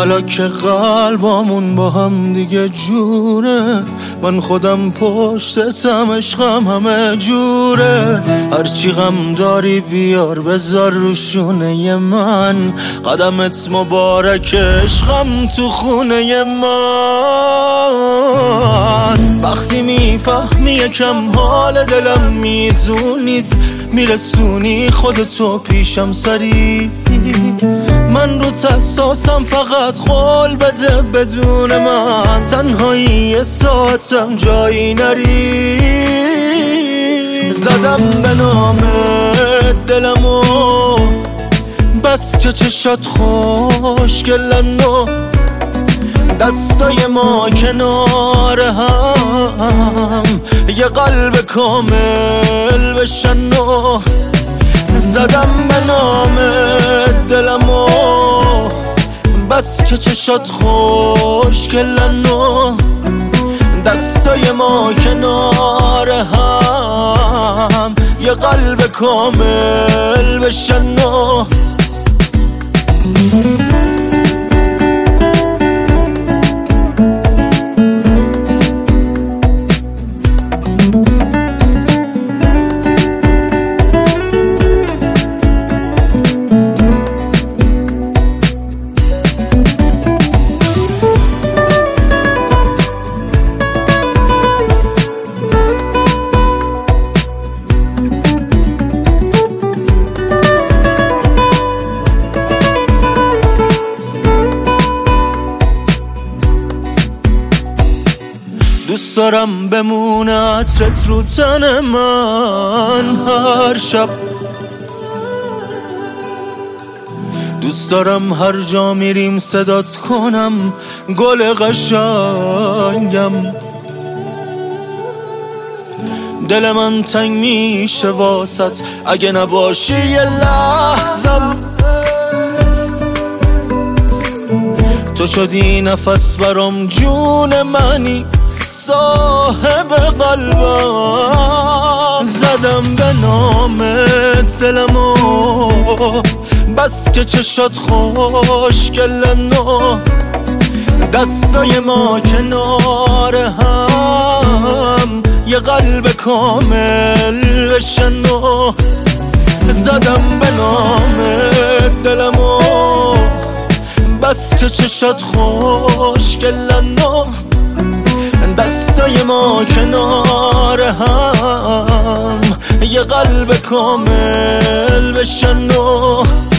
حالا که قلبامون با هم دیگه جوره، من خودم پشتتم، عشقم همه جوره. هرچی غم داری بیار بذار رو شونه من، قدمت مبارک عشقم تو خونه من. وقتی میفهمی یکم حال دلم میزون نیست، میرسونی خودتو پیشم سری، من رو تحساسم فقط قول بده بدون من تنهایی یه ساعتم جایی نری. زدم به نامت دلمو بس که چشات خوشگلن و دستای ما کنار هم یه قلب کامل بشن و زدم به نامت دلمو بس که چشات خوشگلن و دستای ما کنار هم یه قلب کامل بشن و دوست دارم بمونه عطرت رو تن من هر شب، دوست دارم هر جا میریم صدات کنم گل قشنگم. دل من تنگ میشه واسط اگه نباشی یه لحظم، تو شدی نفس برام جون منی صاحب قلبم. زدم به نامت دلمو بس که چشات خوشگلن و دستای ما کنار هم یه قلب کامل بشن و زدم به نامت دلمو بس که چشات خوشگلن و دستای ما کنار هم یه قلب کامل بشن و